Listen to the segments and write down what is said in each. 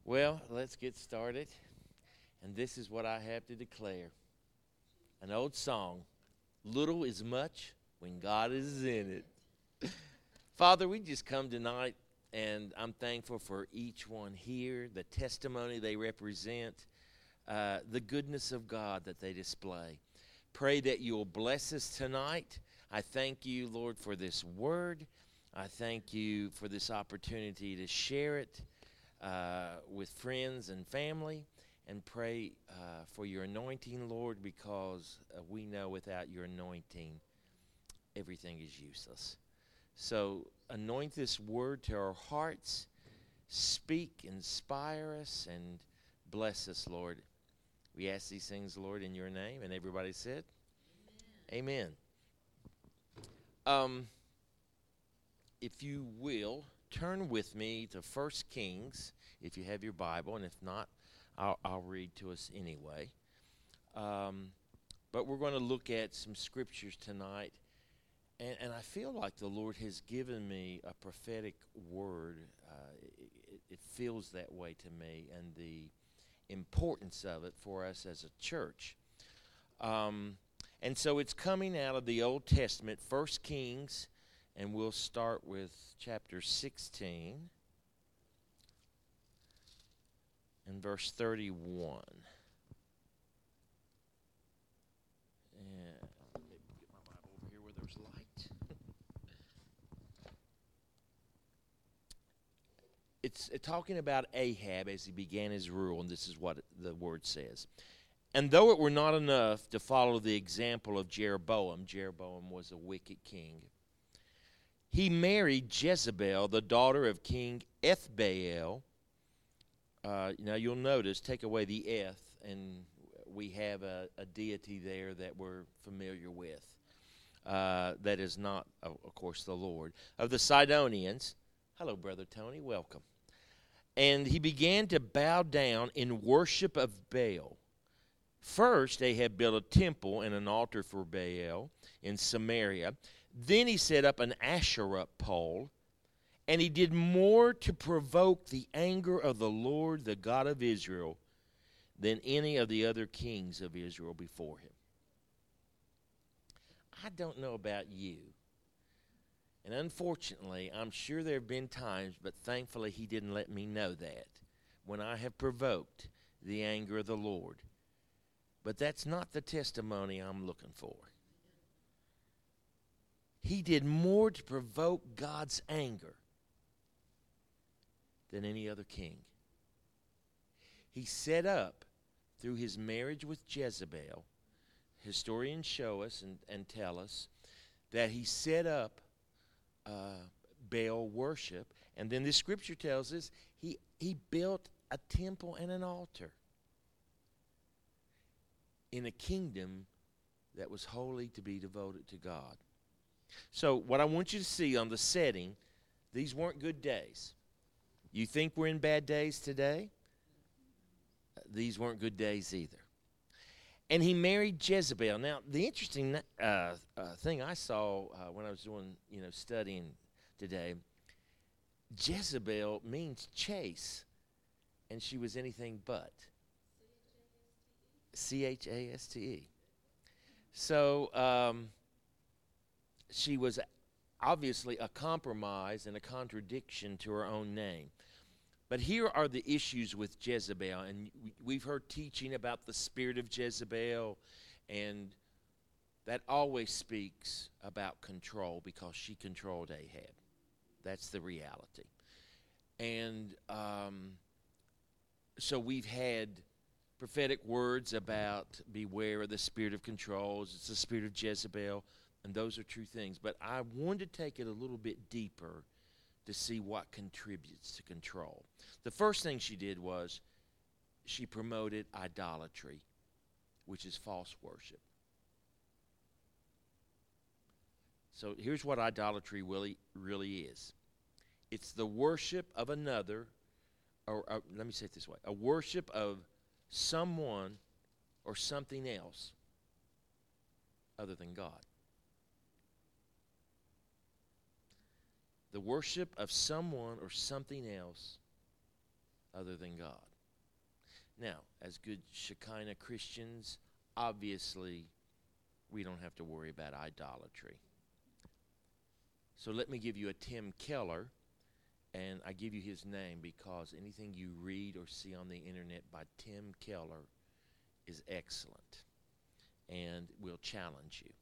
Well, let's get started. And this is what I have to declare. An old song, little is much when God is in it. Father, we just come tonight, and I'm thankful for each one here, the testimony they represent, the goodness of God that they display. Pray that you'll bless us tonight. I thank you, Lord, for this word. I thank you for this opportunity to share it with friends and family, and pray for your anointing, Lord, because we know without your anointing, everything is useless. So anoint this word to our hearts. Speak, inspire us, and bless us, Lord. We ask these things, Lord, in your name. And everybody said, Amen. If you will, turn with me to 1 Kings, if you have your Bible, and if not, I'll read to us anyway. But we're going to look at some scriptures tonight, and I feel like the Lord has given me a prophetic word. It feels that way to me, and the importance of it for us as a church. And so it's coming out of the Old Testament, 1 Kings, and we'll start with chapter 16 and verse 31. And let me get my Bible over here where there's light. It's talking about Ahab as he began his rule, and this is what the word says. And though it were not enough to follow the example of Jeroboam was a wicked king, he married Jezebel, the daughter of King Ethbaal. Now you'll notice, take away the eth, and we have a deity there that we're familiar with. That is not, of course, the Lord. Of the Sidonians. Hello, Brother Tony. Welcome. And he began to bow down in worship of Baal. First, Ahab built a temple and an altar for Baal in Samaria. Then he set up an Asherah pole, and he did more to provoke the anger of the Lord, the God of Israel, than any of the other kings of Israel before him. I don't know about you, and unfortunately, I'm sure there have been times, but thankfully he didn't let me know that, when I have provoked the anger of the Lord. But that's not the testimony I'm looking for. He did more to provoke God's anger than any other king. He set up, through his marriage with Jezebel, historians show us and tell us that he set up Baal worship. And then the scripture tells us he built a temple and an altar in a kingdom that was holy to be devoted to God. So what I want you to see on the setting, these weren't good days. You think we're in bad days today? These weren't good days either. And he married Jezebel. Now, the interesting thing I saw when I was doing, studying today, Jezebel means chase, and she was anything but. Chaste. So she was obviously a compromise and a contradiction to her own name. But here are the issues with Jezebel, and we've heard teaching about the spirit of Jezebel, and that always speaks about control because she controlled Ahab. That's the reality. And so we've had prophetic words about beware of the spirit of controls. It's the spirit of Jezebel, and those are true things. But I wanted to take it a little bit deeper to see what contributes to control. The first thing she did was she promoted idolatry, which is false worship. So here's what idolatry really is. It's the worship of another, or let me say it this way, a worship of someone or something else other than God. The worship of someone or something else other than God. Now, as good Shekinah Christians, obviously, we don't have to worry about idolatry. So let me give you a Tim Keller, and I give you his name because anything you read or see on the internet by Tim Keller is excellent and will challenge you.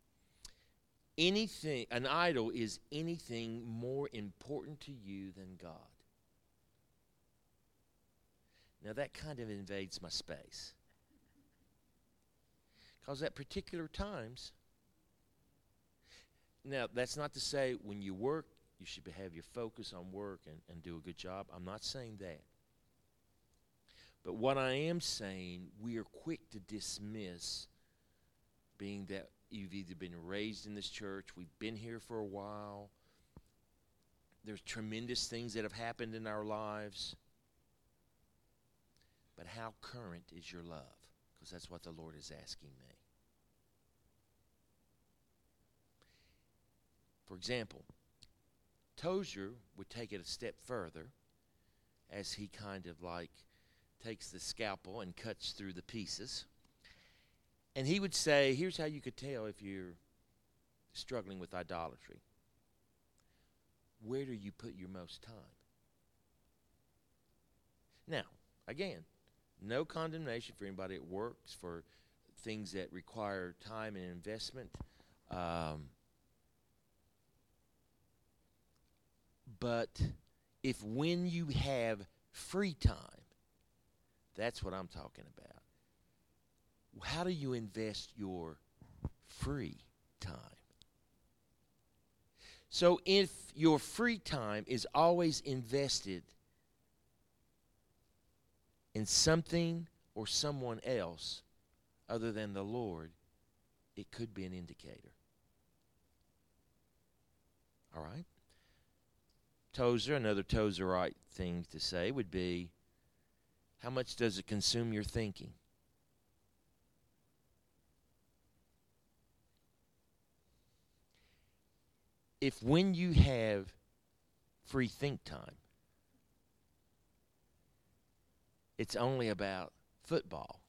An idol is anything more important to you than God. Now that kind of invades my space. Because at particular times, now that's not to say when you work, you should have your focus on work and do a good job. I'm not saying that. But what I am saying, we are quick to dismiss, being that you've either been raised in this church, we've been here for a while, there's tremendous things that have happened in our lives. But how current is your love? Because that's what the Lord is asking me. For example, Tozer would take it a step further as he kind of like takes the scalpel and cuts through the pieces. And he would say, here's how you could tell if you're struggling with idolatry. Where do you put your most time? Now, again, no condemnation for anybody that works for things that require time and investment. But if when you have free time, that's what I'm talking about. How do you invest your free time? So if your free time is always invested in something or someone else other than the Lord, it could be an indicator. All right? Tozer, another Tozerite thing to say would be, how much does it consume your thinking? If when you have free think time, it's only about football,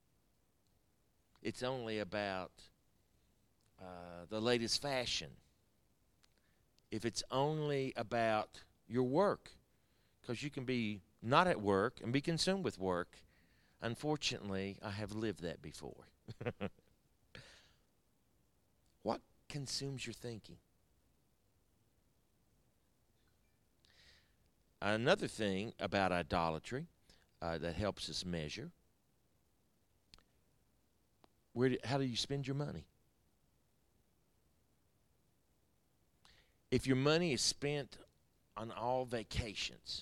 it's only about the latest fashion, if it's only about your work, because you can be not at work and be consumed with work. Unfortunately, I have lived that before. What consumes your thinking? Another thing about idolatry that helps us measure, how do you spend your money? If your money is spent on all vacations,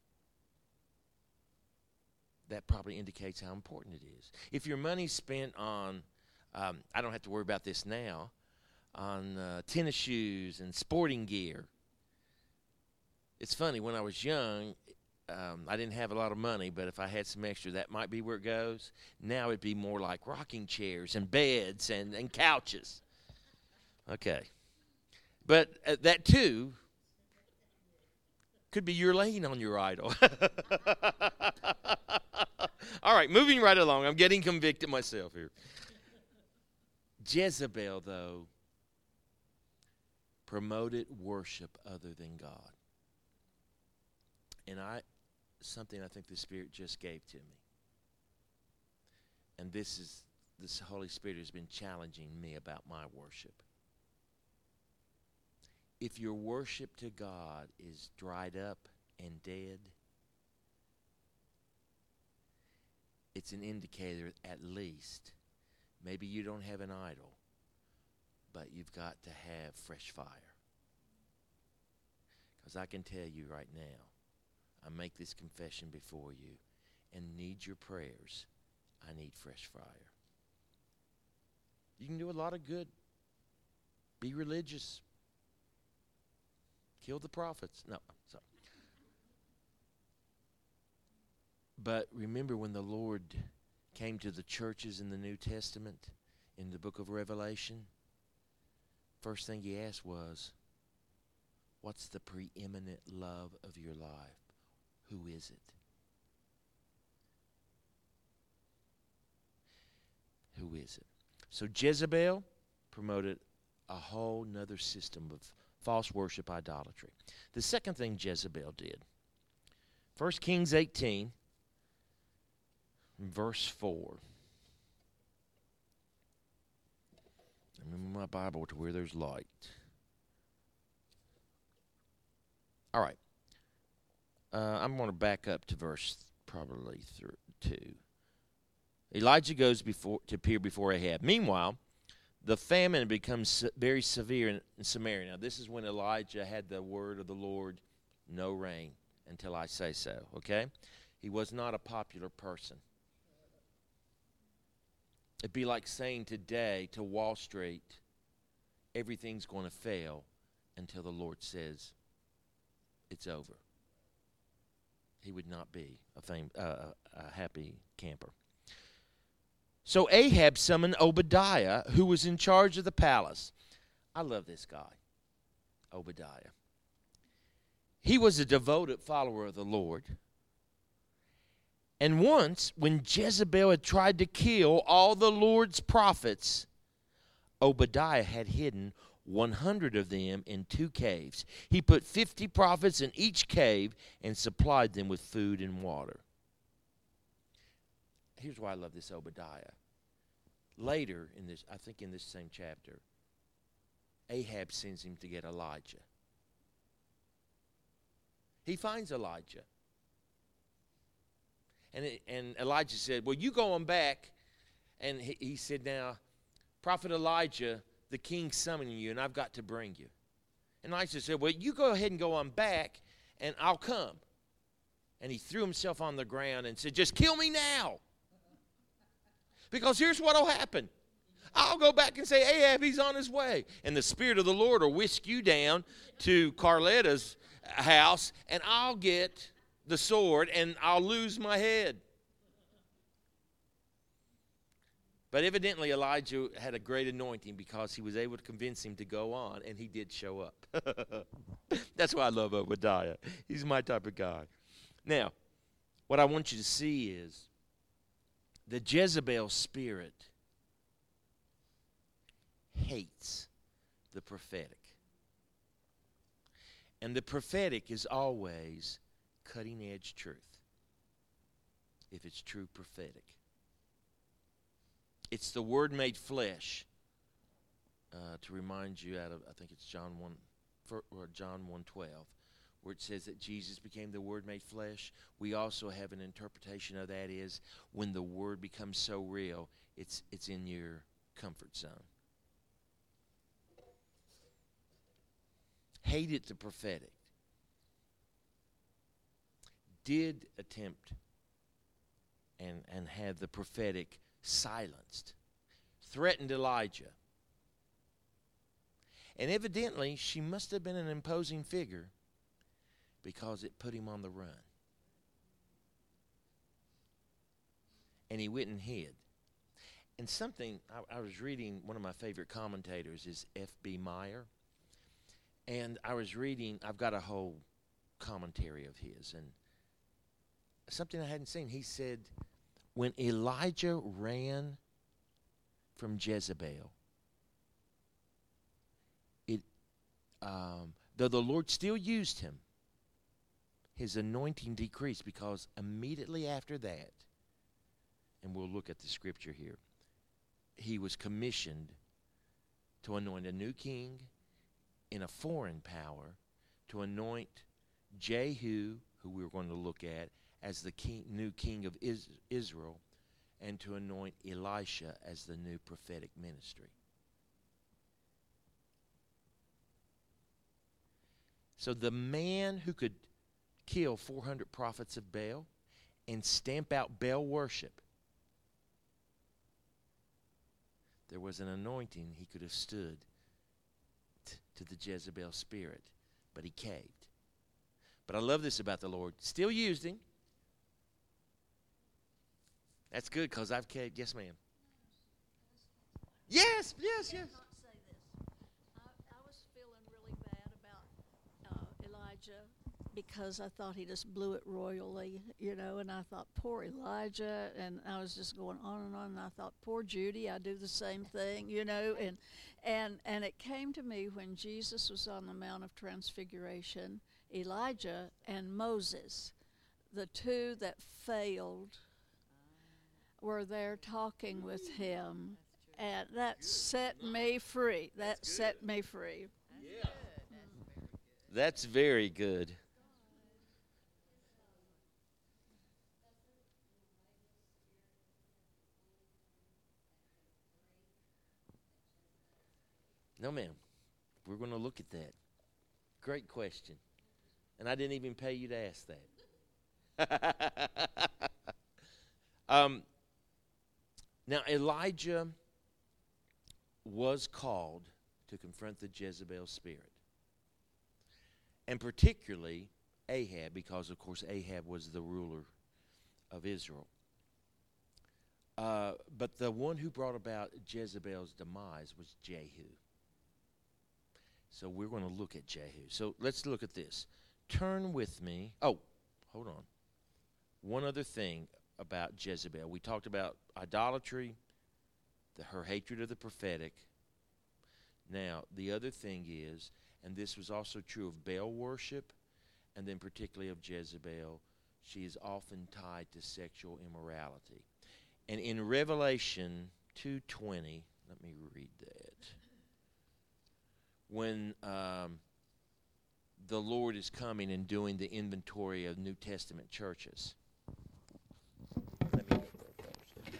that probably indicates how important it is. If your money's spent on, I don't have to worry about this now, on tennis shoes and sporting gear. It's funny, when I was young, I didn't have a lot of money, but if I had some extra, that might be where it goes. Now it'd be more like rocking chairs and beds and couches. Okay. But that, too, could be you're laying on your idol. All right, moving right along. I'm getting convicted myself here. Jezebel, though, promoted worship other than God. And something I think the Spirit just gave to me. And this Holy Spirit has been challenging me about my worship. If your worship to God is dried up and dead, it's an indicator, at least, maybe you don't have an idol, but you've got to have fresh fire. Because I can tell you right now, I make this confession before you and need your prayers. I need fresh fire. You can do a lot of good. Be religious. Kill the prophets. No, sorry. But remember when the Lord came to the churches in the New Testament, in the book of Revelation, first thing he asked was, what's the preeminent love of your life? Who is it? Who is it? So Jezebel promoted a whole nother system of false worship, idolatry. The second thing Jezebel did, 1 Kings 18, verse 4. I'm in my Bible to where there's light. All right. I'm going to back up to verse probably 2. Elijah goes to appear before Ahab. Meanwhile, the famine becomes very severe in Samaria. Now, this is when Elijah had the word of the Lord, no rain until I say so, okay? He was not a popular person. It'd be like saying today to Wall Street, everything's going to fail until the Lord says it's over. He would not be a happy camper. So Ahab summoned Obadiah, who was in charge of the palace. I love this guy, Obadiah. He was a devoted follower of the Lord. And once, when Jezebel had tried to kill all the Lord's prophets, Obadiah had hidden 100 of them in 2 caves. He put 50 prophets in each cave and supplied them with food and water. Here's why I love this Obadiah. Later, I think in this same chapter, Ahab sends him to get Elijah. He finds Elijah. And Elijah said, well, you go on back. And he said, now, Prophet Elijah, the king's summoning you, and I've got to bring you. And Elijah said, well, you go ahead and go on back, and I'll come. And he threw himself on the ground and said, just kill me now. Because here's what will happen. I'll go back and say, Ahab, he's on his way. And the Spirit of the Lord will whisk you down to Carletta's house, and I'll get the sword, and I'll lose my head. But evidently Elijah had a great anointing because he was able to convince him to go on, and he did show up. That's why I love Obadiah. He's my type of guy. Now, what I want you to see is the Jezebel spirit hates the prophetic. And the prophetic is always cutting-edge truth, if it's true prophetic. It's the Word made flesh. To remind you out of, I think it's John 1:12, where it says that Jesus became the Word made flesh. We also have an interpretation of that is when the Word becomes so real, it's in your comfort zone. Hated the prophetic. Did attempt and had the prophetic silenced. Threatened Elijah. And evidently, she must have been an imposing figure because it put him on the run. And he went and hid. And something, I was reading, one of my favorite commentators is F.B. Meyer. And I was reading, I've got a whole commentary of his, and something I hadn't seen. He said, when Elijah ran from Jezebel, though the Lord still used him, his anointing decreased because immediately after that, and we'll look at the scripture here, he was commissioned to anoint a new king in a foreign power, to anoint Jehu, who we were going to look at, as the new king of Israel, and to anoint Elisha as the new prophetic ministry. So the man who could kill 400 prophets of Baal and stamp out Baal worship, there was an anointing he could have stood to the Jezebel spirit, but he caved. But I love this about the Lord. Still used him. That's good because I've caved. Yes, ma'am. Yes. I not say this. I was feeling really bad about Elijah because I thought he just blew it royally, and I thought, poor Elijah, and I was just going on and on, and I thought, poor Judy, I do the same thing, and it came to me when Jesus was on the Mount of Transfiguration, Elijah and Moses, the two that failed, were there talking with him, and that set me free. That set me free. Yeah. That's very good. No, ma'am. We're going to look at that. Great question. And I didn't even pay you to ask that. Now, Elijah was called to confront the Jezebel spirit. And particularly Ahab, because, of course, Ahab was the ruler of Israel. But the one who brought about Jezebel's demise was Jehu. So we're going to look at Jehu. So let's look at this. Turn with me. Oh, hold on. One other thing about Jezebel. We talked about idolatry, her hatred of the prophetic. Now, the other thing is, and this was also true of Baal worship, and then particularly of Jezebel, she is often tied to sexual immorality. And in Revelation 2:20, let me read that. When the Lord is coming and doing the inventory of New Testament churches. Let me go there first.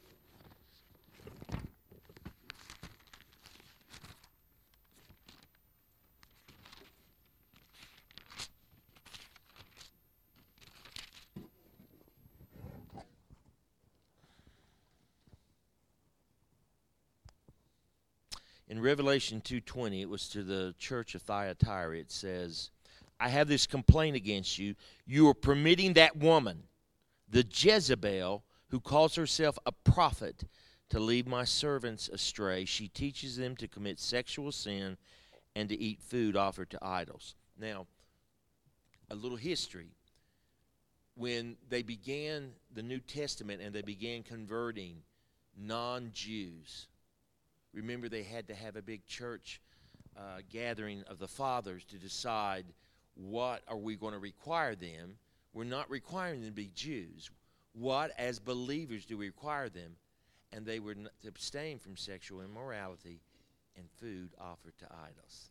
In Revelation 2:20, it was to the church of Thyatira. It says, I have this complaint against you. You are permitting that woman, the Jezebel, who calls herself a prophet, to lead my servants astray. She teaches them to commit sexual sin and to eat food offered to idols. Now, a little history. When they began the New Testament and they began converting non-Jews, remember, they had to have a big church gathering of the fathers to decide what are we going to require them. We're not requiring them to be Jews. What, as believers, do we require them? And they were to abstain from sexual immorality and food offered to idols.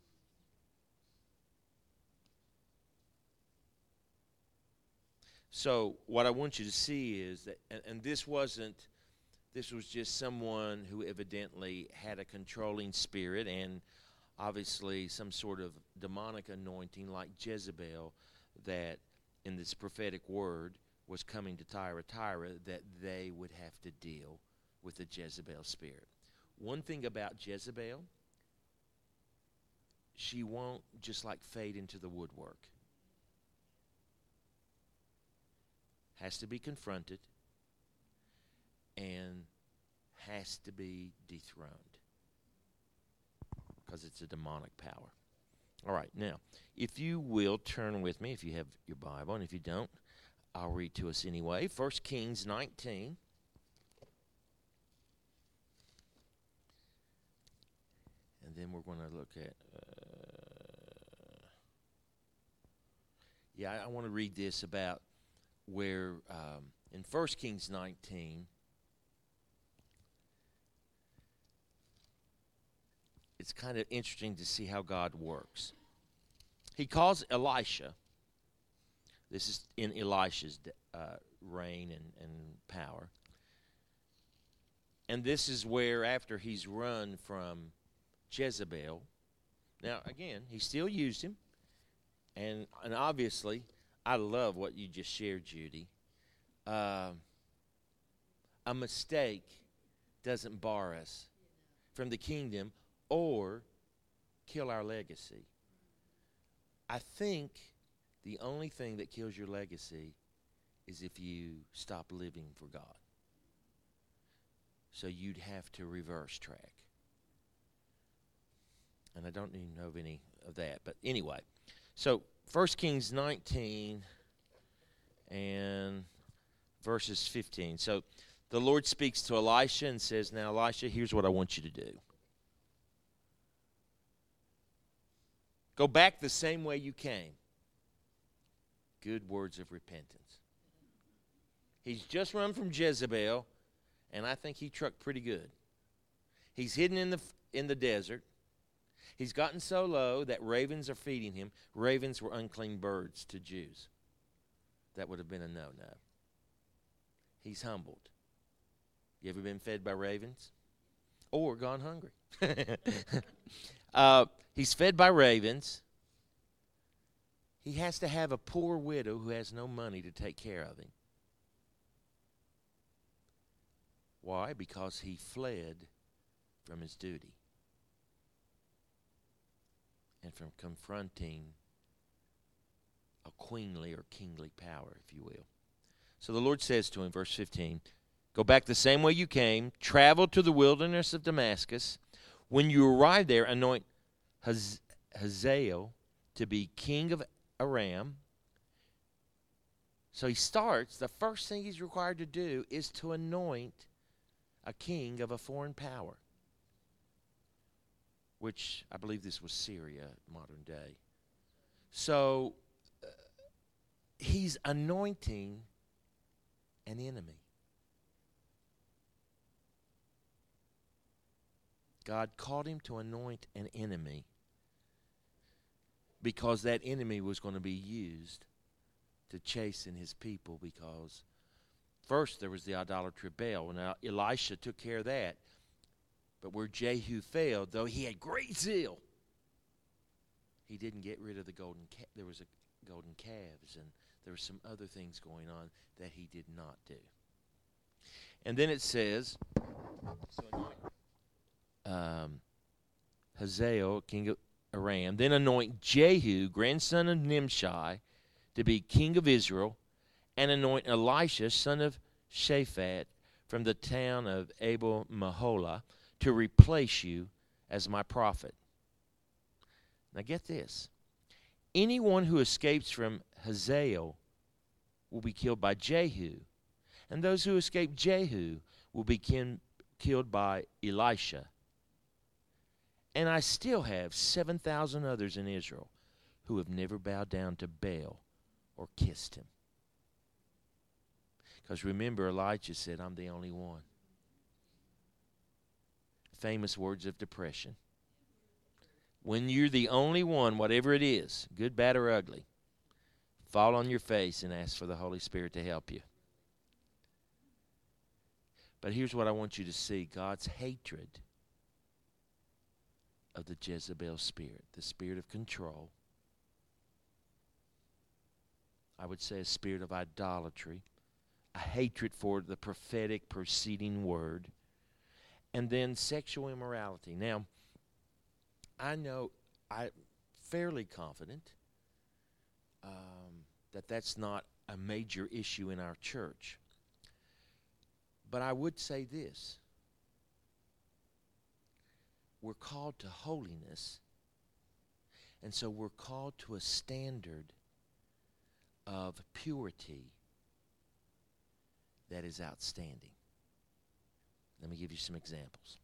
So what I want you to see is that, and this was just someone who evidently had a controlling spirit and obviously some sort of demonic anointing like Jezebel that in this prophetic word was coming to Thyatira, that they would have to deal with the Jezebel spirit. One thing about Jezebel, she won't just like fade into the woodwork. Has to be confronted and has to be dethroned because it's a demonic power. All right, now, if you will turn with me, if you have your Bible, and if you don't, I'll read to us anyway. 1 Kings 19. And then we're going to look at, I want to read this about where in 1 Kings 19, it's kind of interesting to see how God works. He calls Elisha. This is in Elisha's reign and power. And this is where, after he's run from Jezebel, now, again, he still used him. And obviously, I love what you just shared, Judy. A mistake doesn't bar us from the kingdom or kill our legacy. I think the only thing that kills your legacy is if you stop living for God. So you'd have to reverse track. And I don't even know of any of that. But anyway, so 1 Kings 19 and verses 15. So the Lord speaks to Elisha and says, now, Elisha, here's what I want you to do. Go back the same way you came. Good words of repentance. He's just run from Jezebel, and I think he trucked pretty good. He's hidden in the desert. He's gotten so low that ravens are feeding him. Ravens were unclean birds to Jews. That would have been a no-no. He's humbled. You ever been fed by ravens? Or gone hungry? He's fed by ravens. He has to have a poor widow who has no money to take care of him. Why? Because he fled from his duty and from confronting a queenly or kingly power, if you will. So the Lord says to him, verse 15, go back the same way you came, travel to the wilderness of Damascus. When you arrive there, anoint Hazael to be king of Aram. So he starts, the first thing he's required to do is to anoint a king of a foreign power, which I believe this was Syria, modern day. So he's anointing an enemy. God called him to anoint an enemy because that enemy was going to be used to chasten his people, because first there was the idolatry of Baal. Now Elisha took care of that. But where Jehu failed, though he had great zeal, he didn't get rid of the golden calf. There was a golden calves, and there were some other things going on that he did not do. And then it says, Hazael, king of Aram, then anoint Jehu, grandson of Nimshi, to be king of Israel, and anoint Elisha, son of Shaphat, from the town of Abel Maholah, to replace you as my prophet. Now get this. Anyone who escapes from Hazael will be killed by Jehu, and those who escape Jehu will be killed by Elisha. And I still have 7,000 others in Israel who have never bowed down to Baal or kissed him. Because remember, Elijah said, I'm the only one. Famous words of depression. When you're the only one, whatever it is, good, bad, or ugly, fall on your face and ask for the Holy Spirit to help you. But here's what I want you to see. God's hatred of the Jezebel spirit, the spirit of control. I would say a spirit of idolatry, a hatred for the prophetic preceding word, and then sexual immorality. Now, I know, I'm fairly confident that that's not a major issue in our church. But I would say this. We're called to holiness, and so we're called to a standard of purity that is outstanding. Let me give you some examples.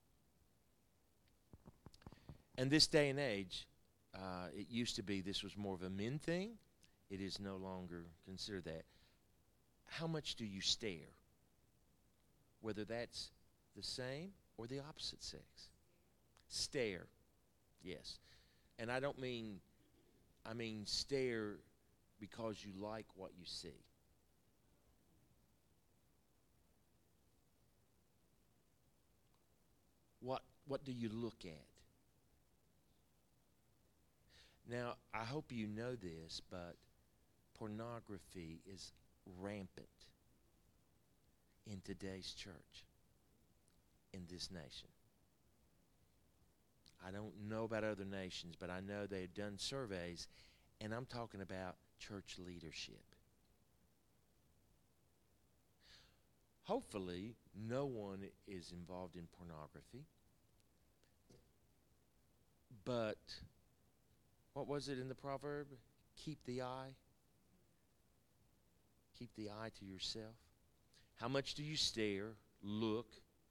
In this day and age, it used to be this was more of a men thing. It is no longer considered that. How much do you stare? Whether that's the same or the opposite sex. Stare, yes. And I don't mean, I mean stare because you like what you see. What do you look at? Now, I hope you know this, but pornography is rampant in today's church, in this nation. I don't know about other nations, but I know they've done surveys, and I'm talking about church leadership. Hopefully, no one is involved in pornography. But what was it in the proverb? keep the eye? Keep the eye to yourself? How much do you stare, look?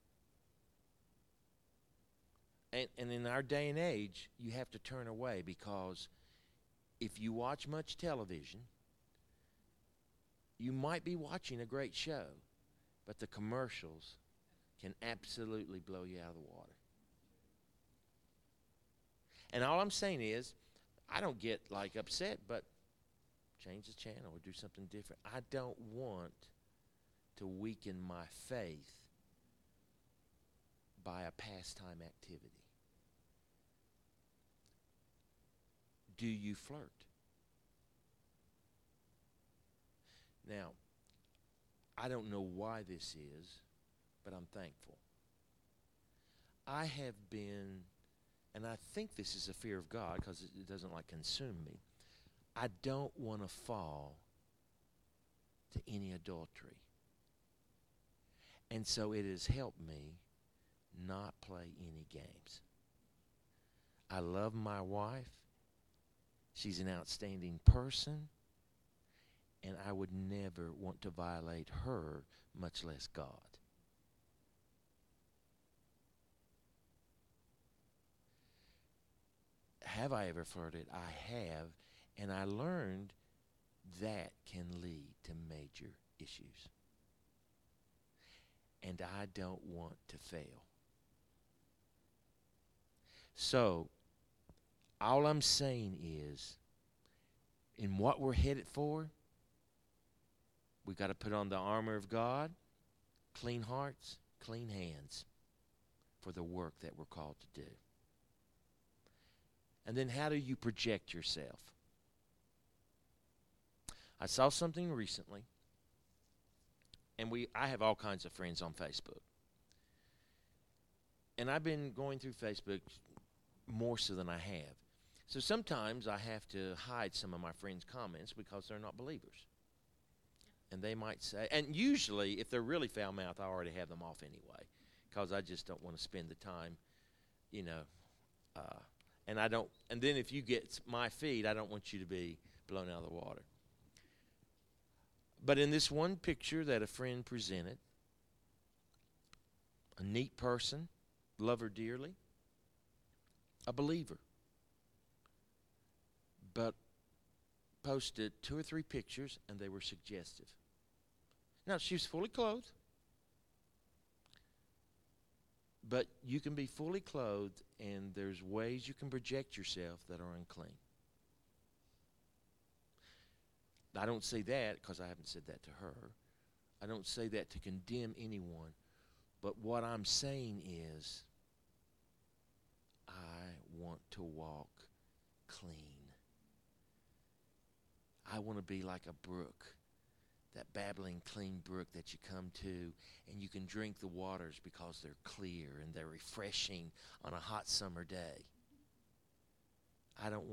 And in our day and age, you have to turn away, because if you watch much television, you might be watching a great show, but the commercials can absolutely blow you out of the water. And all I'm saying is, I don't get like upset, but change the channel or do something different. I don't want to weaken my faith by a pastime activity. Do you flirt? Now, I don't know why this is, but I'm thankful. I have been, and I think this is a fear of God because it doesn't like consume me. I don't want to fall to any adultery. And so it has helped me not play any games. I love my wife. She's an outstanding person. And I would never want to violate her, much less God. Have I ever flirted? I have. And I learned that can lead to major issues. And I don't want to fail. So, all I'm saying is, in what we're headed for, we've got to put on the armor of God, clean hearts, clean hands for the work that we're called to do. And then how do you project yourself? I saw something recently, and I have all kinds of friends on Facebook. And I've been going through Facebook more so than I have. So sometimes I have to hide some of my friends' comments because they're not believers. And they might say, and usually if they're really foul-mouthed, I already have them off anyway, because I just don't want to spend the time, and I don't. And then if you get my feed, I don't want you to be blown out of the water. But in this one picture that a friend presented, a neat person, love her dearly, a believer, but posted 2 or 3 pictures, and they were suggestive. Now, she was fully clothed, but you can be fully clothed, and there's ways you can project yourself that are unclean. I don't say that because I haven't said that to her. I don't say that to condemn anyone. But what I'm saying is, I want to walk clean. I want to be like a brook, that babbling, clean brook that you come to, and you can drink the waters because they're clear and they're refreshing on a hot summer day. I don't want